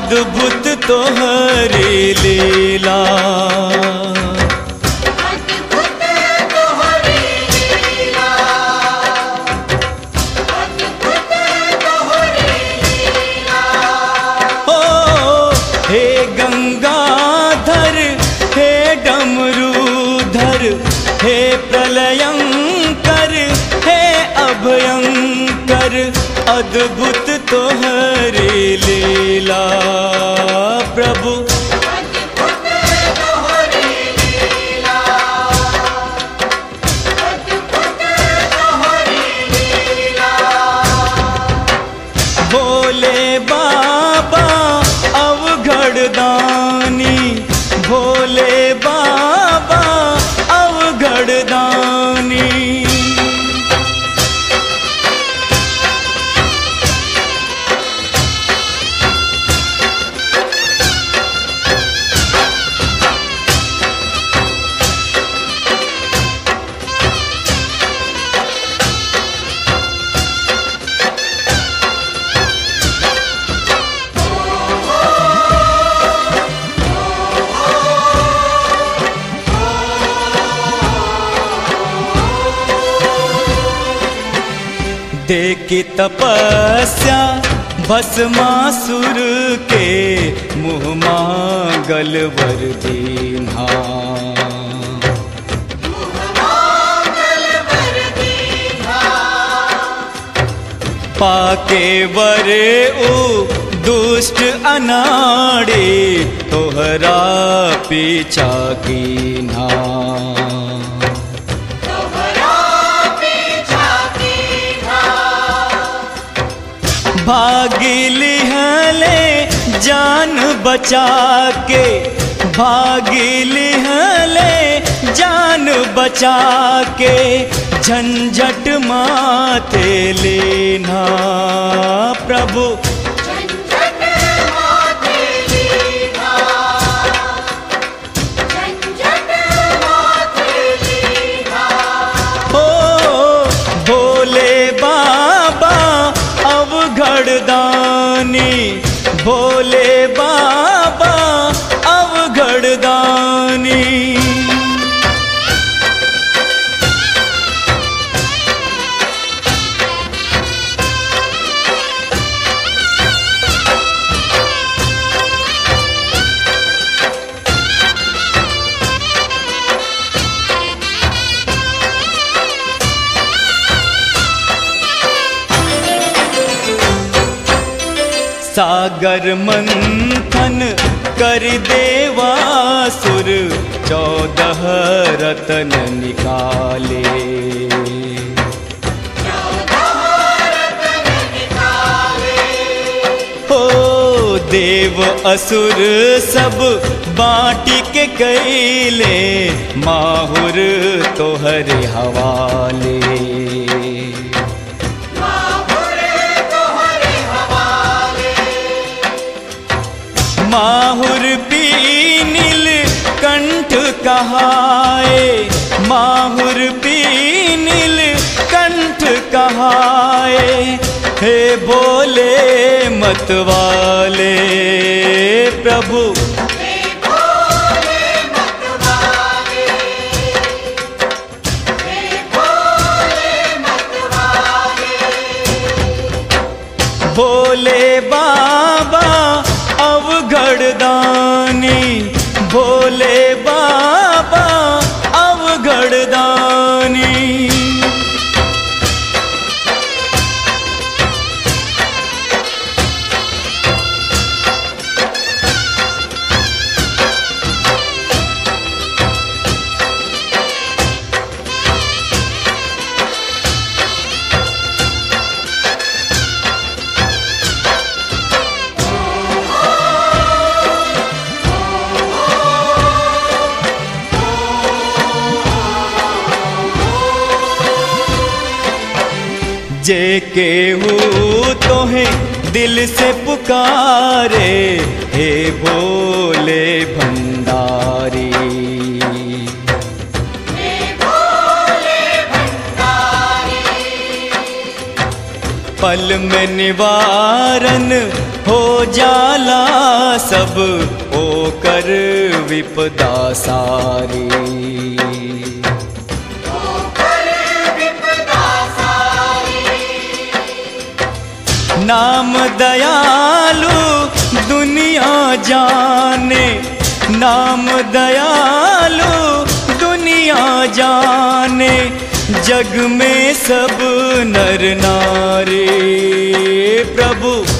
अद्भुत तोहरी लीला। अद्भुत तोहरी लीला, अद्भुत तोहरी लीला। ओ हे गंगाधर, हे डमरूधर, हे प्रलयंकर, हे अभयंकर, अद्भुत तोहरी लीला प्रभु। अद्भुत तोहरी लीला, अद्भुत तोहरी लीला। भोले बाबा अवघड़ दानी, भोले बाबा अवघड़ दानी। देखी तपस्या भस्मासुर के, मुँह मांगल वर दीन्हा। मंगल वर दीन्हा, पाके वरे उ दुष्ट अनाड़ी, तोहरा पीछा कीन्हा। तोहरा पीछा कीन्हा। भागिली हले जान बचा के, भागिली हले जान बचा के, झंझट माथे लेना प्रभु। झंझट माथे लीना, झंझट माथे लीना। ओ भोले बाबा अवघड़ दानी, भोले बाबा अवघड़ दानी। सागर मंथन कर देवासुर, 14 रतन निकाले। 14 रतन निकाले। हो देव असुर सब बाटी के कैले, माहुर तोहरे हवाले। माहुर पी नील कंठ कहाए, माहुर पी नील कंठ कहाए। हे भोले मतवाले प्रभु, हे भोले मतवाले, हे भोले मतवाले। भोले बाबा अवघड़ दानी, भोले बाबा अवघड़ दानी। जे केहू तोहें दिल से पुकारे, हे भोले भंडारी। पल में निवारन हो जाला सब ओकर विपदा सारी। ओकर विपदा सारी। नाम दयालु दुनिया जाने, नाम दयालु दुनिया जाने, जग में सब नर नारी। प्रभु